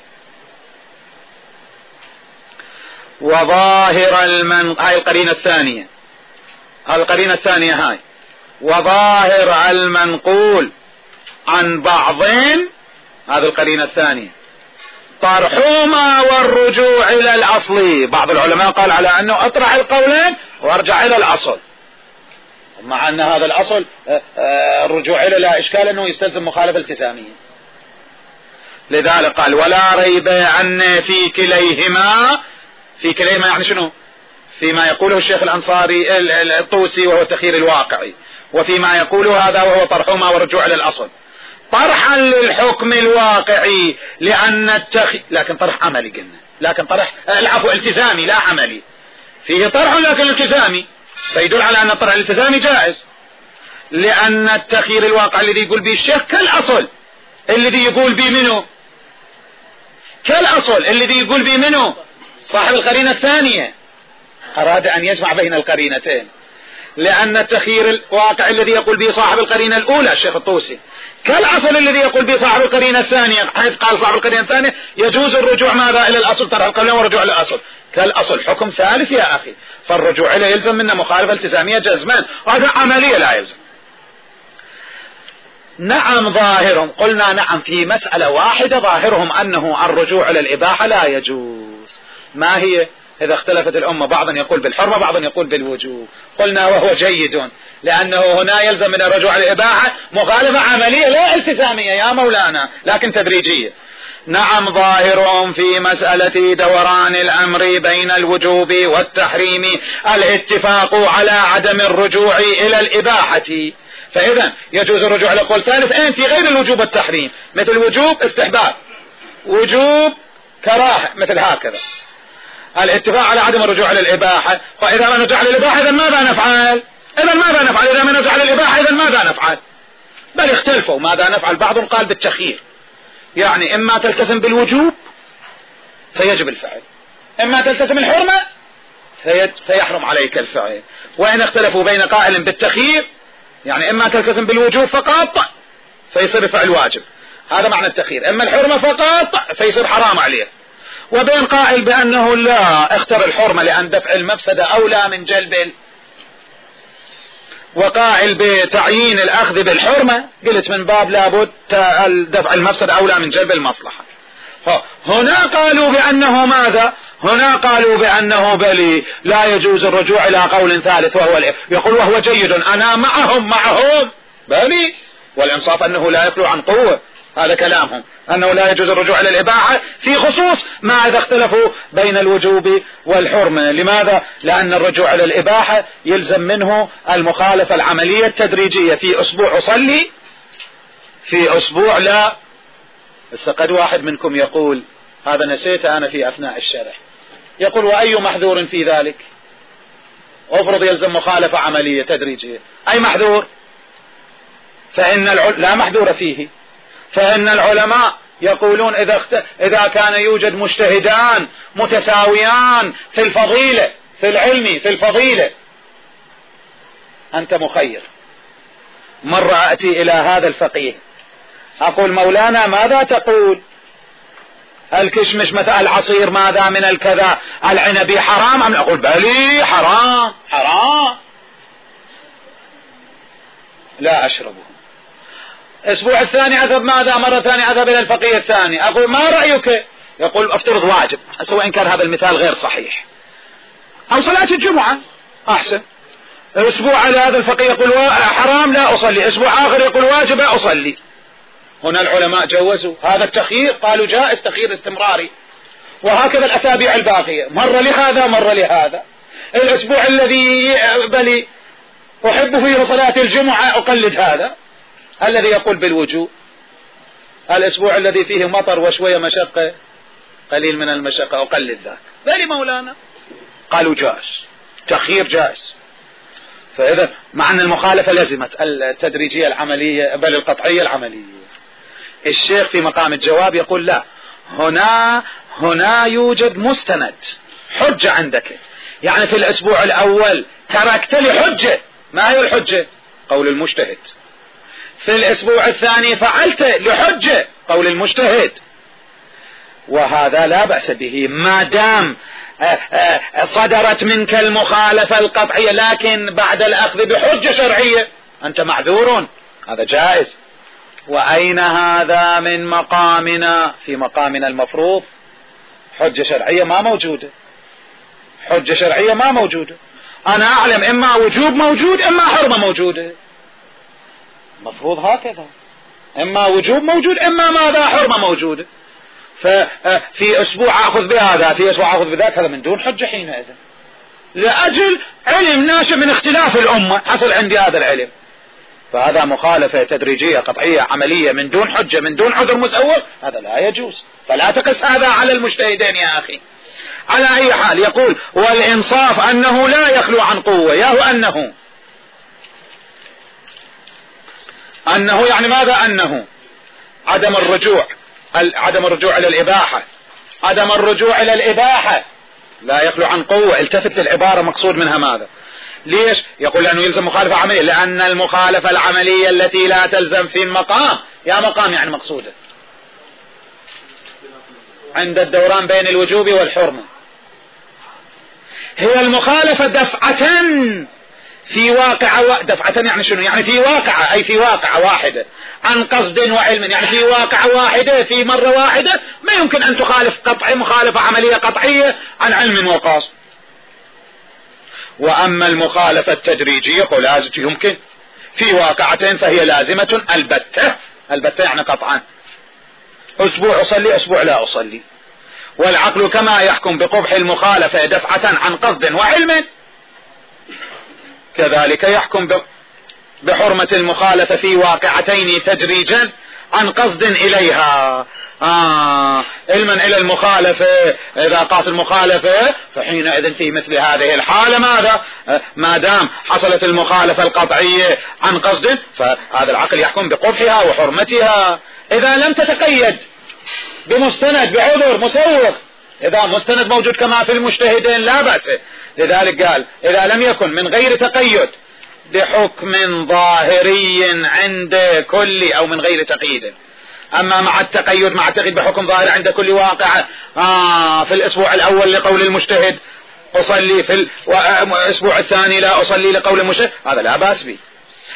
وظاهر هاي القرينة الثانية، القرينة الثانية هاي. وظاهر المنقول عن بعض، هذه القرينة الثانية، طرحهما والرجوع إلى الأصل. بعض العلماء قال على أنه أطرح القولين وارجع إلى الأصل، مع أن هذا الأصل الرجوع إلى لا إشكال أنه يستلزم مخالفة التزامية. لذلك قال ولا ريب أن في كليهما يعني شنو؟ فيما يقوله الشيخ الأنصاري الطوسي وهو التخيير الواقعي، وفيما يقوله هذا وهو طرحهما والرجوع إلى الأصل، طرحا للحكم الواقعي، لأن لكن طرح عملي قلنا، لكن طرح العفو التزامي لا عملي، فيه طرح لكن التزامي، فيدل على أن الطرح الالتزامي جائز، لأن التخيير الواقعي الذي يقول به الشيخ كالأصل الذي يقول به منه، كالأصل الذي يقول به منه صاحب القرينة الثانية. أراد أن يجمع بين القرينتين، لأن التخيير الواقع الذي يقول به صاحب القرينة الأولى الشيخ الطوسي كالأصل الذي يقول به صاحب القرينة الثانية، حيث قال صاحب القرينة الثانية يجوز الرجوع ماذا إلى الأصل، طرح القولين والرجوع إلى الأصل. كالأصل حكم ثالث يا أخي، فالرجوع إليه يلزم منا مخالفة التزامية جزمان، وهذا عملية لا يلزم. نعم ظاهرهم، قلنا نعم في مسألة واحدة ظاهرهم أنه الرجوع إلى الإباحة لا يجوز. ما هي؟ إذا اختلفت الأمة بعضا يقول بالحرمة بعضا يقول بالوجوب، قلنا وهو جيد، لأنه هنا يلزم من الرجوع إلى الإباحة مخالفة عملية لا التزامية يا مولانا، لكن تدريجية. نعم ظاهرهم في مسألة دوران الأمر بين الوجوب والتحريم الاتفاق على عدم الرجوع إلى الإباحة، فإذا يجوز الرجوع إلى قول ثالث في غير الوجوب والتحريم، مثل وجوب استحباب، وجوب كراهة، مثل هكذا الاتفاق على عدم الرجوع إلى الإباحة. فإذا ما نرجع للإباحة إذا ماذا نفعل؟ إذا ما نرجع للإباحة إذا ماذا نفعل؟ بل اختلفوا ماذا نفعل. بعضهم قال بالتخيير، يعني إما تلتزم بالوجوب فيجب الفعل، إما تلتزم الحرمة فيحرم عليك الفعل. وإن اختلفوا بين قائل بالتخيير، يعني إما تلتزم بالوجوب فقط فيصير فعل واجب، هذا معنى التخيير، إما الحرمة فقط فيصير حرام عليه. وبين قائل بأنه لا اختر الحرمة لأن دفع المفسدة أولى من جلب، وقائل بتعيين الأخذ بالحرمة، قلت من باب لابد دفع المفسدة أولى من جلب المصلحة. هنا قالوا بأنه ماذا؟ هنا قالوا بأنه بلي لا يجوز الرجوع إلى قول ثالث وهو يقول وهو جيد، أنا معهم بلي، والإنصاف أنه لا يخلو عن قوة، هذا كلامهم أنه لا يجوز الرجوع إلى الإباحة في خصوص ما إذا اختلفوا بين الوجوب والحرمة. لماذا؟ لأن الرجوع إلى الإباحة يلزم منه المخالفة العملية التدريجية، في أسبوع أصلي، في أسبوع لا. بس قد واحد منكم يقول، هذا نسيت أنا في أثناء الشرح، يقول وأي محذور في ذلك؟ أفرض يلزم مخالفة عملية تدريجية، أي محذور؟ لا محذور فيه، فإن العلماء يقولون إذا كان يوجد مجتهدان متساويان في الفضيلة، في العلم، في الفضيلة، أنت مخير. مرة أتي إلى هذا الفقيه أقول مولانا ماذا تقول؟ الكشمش مثل العصير ماذا من الكذا، العنبي حرام أم؟ أقول بلي حرام لا أشربه. الأسبوع الثاني أذهب ماذا؟ مرة ثانية أذهب إلى الفقيه الثاني أقول ما رأيك؟ يقول أفترض واجب، سواء كان هذا المثال غير صحيح، أو صلاة الجمعة أحسن. أسبوع على هذا الفقيه يقول حرام لا أصلي، أسبوع آخر يقول واجب أصلي. هنا العلماء جوزوا هذا التخيير، قالوا جائز تخيير استمراري، وهكذا الأسابيع الباقية، مرة لهذا مرة لهذا. الأسبوع الذي بلي أحب فيه صلاة الجمعة أقلد هذا الذي يقول بالوجوب، الأسبوع الذي فيه مطر وشوية مشقة، قليل من المشقة، أقلد ذاك. بلي مولانا قالوا جائز، تخيير جائز. فإذا مع أن المخالفة لزمت التدريجية العملية بل القطعية العملية. الشيخ في مقام الجواب يقول لا، هنا يوجد مستند حجة عندك، يعني في الأسبوع الأول تركت لي حجة، ما هي الحجة؟ قول المجتهد. في الأسبوع الثاني فعلت لحجة، قول المجتهد، وهذا لا بأس به ما دام صدرت منك المخالفة القطعية، لكن بعد الأخذ بحجة شرعية أنت معذور، هذا جائز. وأين هذا من مقامنا؟ في مقامنا المفروض حجة شرعية ما موجودة، حجة شرعية ما موجودة. أنا أعلم إما وجوب موجود إما حرمة موجودة، مفروض هكذا، إما وجوب موجود إما ماذا؟ حرمة موجودة. ففي أسبوع أخذ بهذا، في أسبوع أخذ بذاك، هذا من دون حجة حينئذ، لأجل علم ناشئ من اختلاف الأمة حصل عندي هذا العلم. فهذا مخالفة تدريجية قطعية عملية من دون حجة من دون عذر مسوغ، هذا لا يجوز. فلا تقس هذا على المجتهدين يا أخي. على أي حال يقول والإنصاف أنه لا يخلو عن قوة، ياهو أنه يعني ماذا؟ أنه عدم الرجوع إلى الإباحة، عدم الرجوع إلى الإباحة لا يخلو عن قوة. التفت للعبارة مقصود منها ماذا؟ ليش؟ يقول لأنه يلزم مخالفة عملية، لأن المخالفة العملية التي لا تلزم في المقام، يا مقام يعني مقصودة عند الدوران بين الوجوب والحرمة، هي المخالفة دفعة في واقعة، دفعة يعني شنو؟ يعني في واقعة، أي في واقعة واحدة عن قصد وعلم، يعني في واقعة واحدة في مرة واحدة، ما يمكن أن تخالف مخالفة عملية قطعية عن علم وقصد. وأما المخالفة التدريجية فلازم يمكن في واقعتين فهي لازمة البتة يعني قطعا، أسبوع أصلي أسبوع لا أصلي. والعقل كما يحكم بقبح المخالفة دفعة عن قصد وعلم، كذلك يحكم بحرمة المخالفة في واقعتين تدريجا عن قصد إليها. علما إلى المخالفة، إذا قاس المخالفة فحينئذ في مثل هذه الحالة ماذا؟ ما دام حصلت المخالفة القطعية عن قصد، فهذا العقل يحكم بقبحها وحرمتها إذا لم تتقيد بمستند بعذر مسوغ. إذا مستند موجود كما في المجتهدين لا بأس. لذلك قال إذا لم يكن من غير تقيد بحكم ظاهري عند كل، أو من غير تقييد. أما مع التقيد، مع التقييد بحكم ظاهر عند كل واقع، في الأسبوع الأول لقول المجتهد أصلي، في الأسبوع الثاني لا أصلي لقول المجتهد، هذا لا بأس به.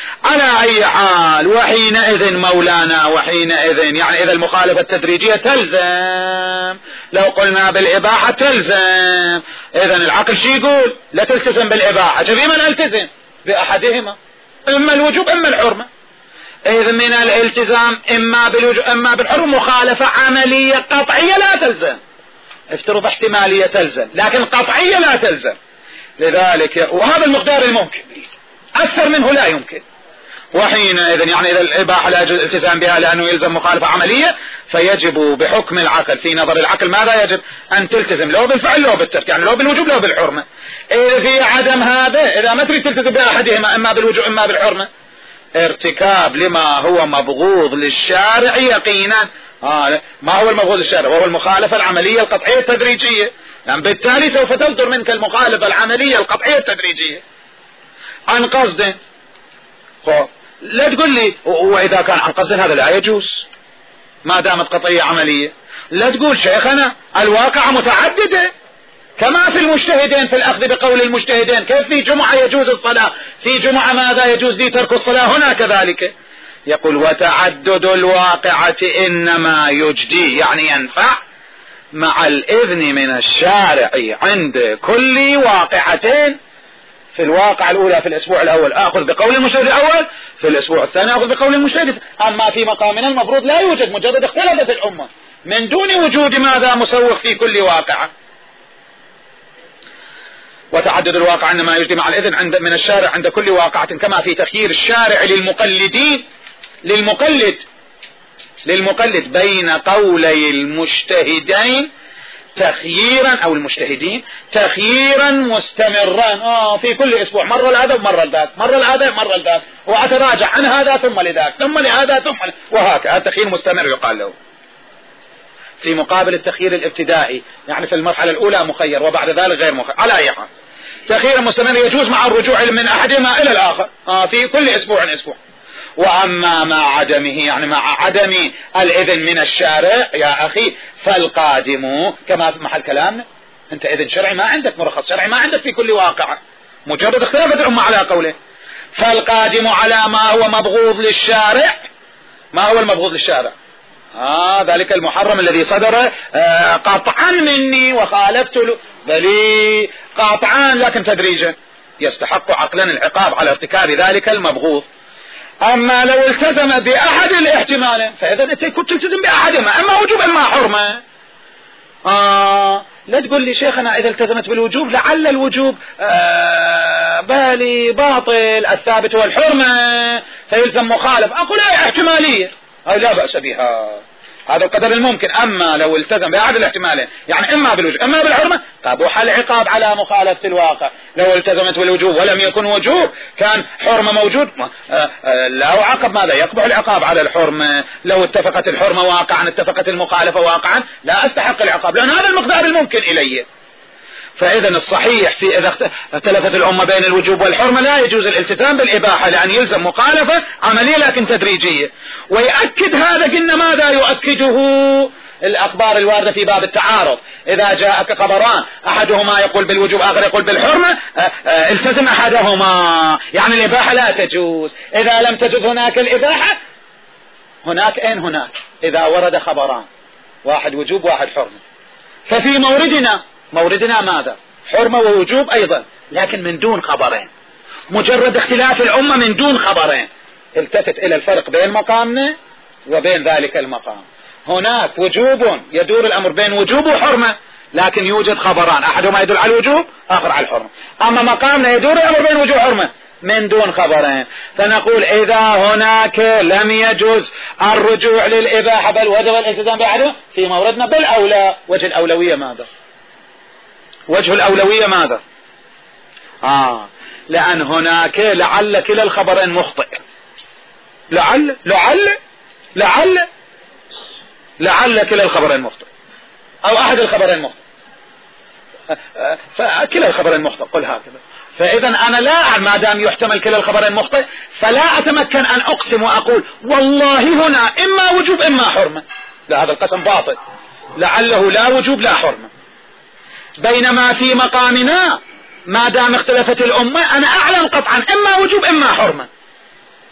على أي حال وحينئذ مولانا، وحينئذ يعني إذا المخالفة التدريجية تلزم، لو قلنا بالإباحة تلزم، إذن العقل شي يقول؟ لا تلتزم بالإباحة، فيما نلتزم بأحدهما، إما الوجوب إما الحرمة. إذ من الالتزام إما بالوجوب إما بالحرمة، مخالفة عملية قطعية لا تلزم، افترض احتمالية تلزم لكن قطعية لا تلزم. لذلك وهذا المقدار الممكن، أكثر منه لا يمكن. وحينئذ يعني إذا الإباحة لا يجوز الالتزام بها لأنه يلزم مخالفة عملية، فيجب بحكم العقل في نظر العقل ماذا يجب؟ أن تلتزم لو بالفعل لو بالترك، يعني لو بالوجوب لو بالحرمة. إذا في عدم هذا، إذا ما تريد تلتزم بأحدهما إما بالوجوب إما بالحرمة، ارتكاب لما هو مبغوض للشارع يقينا. ما هو المبغوض للشارع؟ وهو المخالفة العملية القطعية التدريجية، يعني بالتالي سوف تصدر منك المخالفة العملية القطعية التدريجية عن قصد. لا تقول لي وإذا كان عن قصد هذا لا يجوز ما دامت قطعية عملية. لا تقول شيخنا الواقع متعددة كما في المجتهدين في الأخذ بقول المجتهدين، كيف في جمعة يجوز الصلاة، في جمعة ماذا يجوز لي ترك الصلاة، هنا كذلك. يقول وتعدد الواقعة إنما يجدي يعني ينفع مع الإذن من الشارع عند كل واقعتين. في الواقع الأولى في الأسبوع الأول أخذ بقول المجتهد الأول، في الأسبوع الثاني أخذ بقول المجتهد. أما في مقامنا المفروض لا يوجد، مجرد اختلفت الأمة من دون وجود ماذا مسوغ في كل واقعة. وتعدد الواقع إنما يجدي مع الإذن من الشارع عند كل واقعة، كما في تخيير الشارع للمقلد بين قولي المجتهدين تخييرا أو المجتهدين تخييرا مستمرا في كل أسبوع، مرة لهذا ومرة لذاك، مرة لهذا ومرة لذاك، وأتراجع عن هذا ثم لذاك ثم لهذا ثم وهكذا. تخيير مستمر يقال له، في مقابل التخيير الابتدائي يعني في المرحلة الأولى مخير وبعد ذلك غير مخير. على أي حال تخيير مستمر يجوز مع الرجوع من أحدهما إلى الآخر في كل أسبوع. وأما مع عدمه يعني مع عدم الإذن من الشارع يا أخي فالقادم، كما في محل كلامنا أنت إذن شرعي ما عندك، مرخص شرعي ما عندك في كل واقعة، مجرد اختلافت الأمة على قوله. فالقادم على ما هو مبغوض للشارع. ما هو المبغوض للشارع؟ ذلك المحرم الذي صدر قطعا مني وخالفت له، بل قطعا لكن تدريجا، يستحق عقلا العقاب على ارتكاب ذلك المبغوض. أما لو التزم بأحد الاحتمالين فإذا أنت كنت تلتزم بأحدهما، أما وجوب أما حرمة. لا تقول لي شيخنا إذا التزمت بالوجوب لعل الوجوب بالي باطل، الثابت هو الحرمة فيلزم مخالف. أقول أي احتمالية لا بأس بها، هذا القدر الممكن. أما لو التزم بأحد الاحتمالين يعني إما بالوجوب إما بالحرمة قبح العقاب على مخالفة الواقع. لو التزمت بالوجوب ولم يكن وجوب كان حرمة موجود لا عقب ماذا يقبح العقاب على الحرمة. لو اتفقت الحرمة واقعا اتفقت المخالفة واقعا لا أستحق العقاب، لأن هذا المقدار الممكن إليه. فإذا الصحيح في إذا اختلفت الأمة بين الوجوب والحرمة لا يجوز الالتزام بالإباحة، لأن يلزم مخالفة عملية لكن تدريجية. ويؤكد هذا قلنا ماذا يؤكده الأخبار الواردة في باب التعارض. إذا جاءك خبران أحدهما يقول بالوجوب آخر يقول بالحرمة التزم أحدهما، يعني الإباحة لا تجوز. إذا لم تجوز هناك الإباحة هناك هناك إذا ورد خبران واحد وجوب واحد حرمة، ففي موردنا ماذا؟ حرمة ووجوب أيضا لكن من دون خبرين، مجرد اختلاف الأمة من دون خبرين. التفت إلى الفرق بين مقامنا وبين ذلك المقام. هناك وجوب يدور الأمر بين وجوب وحرمة لكن يوجد خبران أحدهما يدل على الوجوب آخر على الحرمة. أما مقامنا يدور الأمر بين وجوب وحرمة من دون خبرين، فنقول إذا هناك لم يجوز الرجوع للإباحة بل وجب الالتزام بعده في موردنا بالأولى. وجه الأولوية ماذا؟ وجه الأولوية ماذا؟ لأن هناك لعل كلا الخبرين مخطئ، لعل كلا الخبرين مخطئ أو أحد الخبرين مخطئ، فكلا الخبرين مخطئ قل هكذا. فإذا أنا لا ما دام يحتمل كلا الخبرين مخطئ فلا أتمكن أن أقسم وأقول والله هنا إما وجوب إما حرمة، لا هذا القسم باطل، لعله لا وجوب لا حرمة. بينما في مقامنا ما دام اختلفت الأمة أنا أعلم قطعا إما وجوب إما حرمة،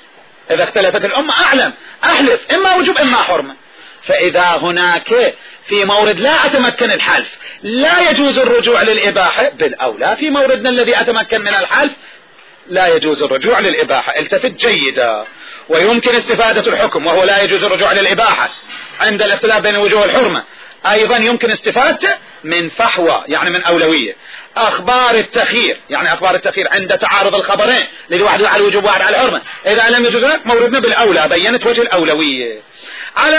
إذا اختلفت الأمة أعلم أحلف إما وجوب إما حرمة. فإذا هناك في مورد لا أتمكن الحلف لا يجوز الرجوع للإباحة، بالأولى في موردنا الذي أتمكن من الحلف لا يجوز الرجوع للإباحة. التفت جيدا. ويمكن استفادة الحكم وهو لا يجوز الرجوع للإباحة عند الاختلاف بين الوجوه والحرمة. أيضا يمكن استفادته من فحوى يعني من أولوية. أخبار التخيير يعني أخبار التخيير عند تعارض الخبرين الذي واحد على الوجوب وواحد على الحرمة، إذا لم يجوز موردنا بالأولى بينت وجه الأولوية. على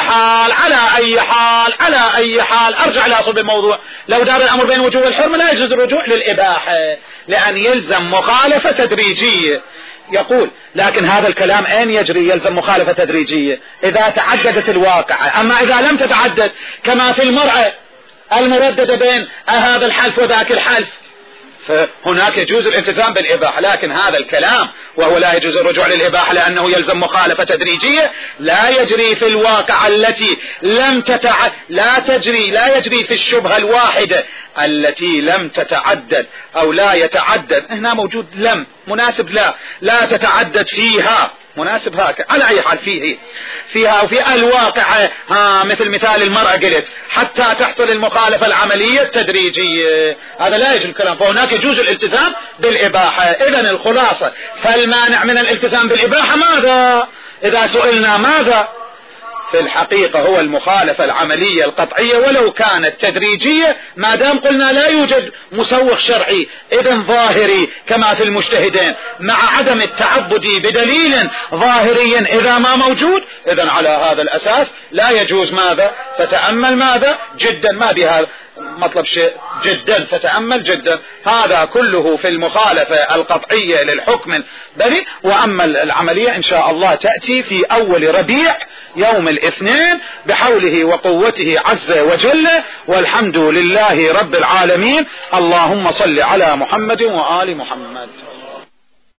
أي حال أرجع لأصل الموضوع. لو دار الأمر بين الوجوب والحرمة لا يجوز الرجوع للإباحة لأن يلزم مخالفة تدريجية. يقول لكن هذا الكلام أين يجري؟ يلزم مخالفة تدريجية إذا تعددت الواقعة. أما إذا لم تتعدد كما في المرأة المرددة بين هذا الحلف وذاك الحلف فهناك يجوز الالتزام بالإباحة. لكن هذا الكلام وهو لا يجوز الرجوع للإباحة لأنه يلزم مخالفة تدريجية لا يجري في الواقع التي لا يجري في الشبهة الواحدة التي لم تتعدد أو لا يتعدد. هنا موجود لم مناسب لا تتعدد فيها مناسب هكذا. على أي حال فيها وفي الواقع مثل مثال المرأة قلت حتى تحصل المخالفة العملية التدريجية هذا لا يجوز الكلام. فهناك يجوز الالتزام بالإباحة. إذن الخلاصة فالمانع من الالتزام بالإباحة ماذا؟ إذا سئلنا ماذا؟ في الحقيقة هو المخالفة العملية القطعية ولو كانت تدريجية ما دام قلنا لا يوجد مسوغ شرعي إذن ظاهري كما في المجتهدين مع عدم التعبد بدليل ظاهري إذا ما موجود إذن على هذا الأساس لا يجوز ماذا؟ فتأمل ماذا؟ جدا ما بها مطلب شيء جدا فتأمل جدا. هذا كله في المخالفة القطعية للحكم بني. وأما العملية إن شاء الله تأتي في أول ربيع يوم الاثنين بحوله وقوته عز وجل. والحمد لله رب العالمين. اللهم صل على محمد وآل محمد.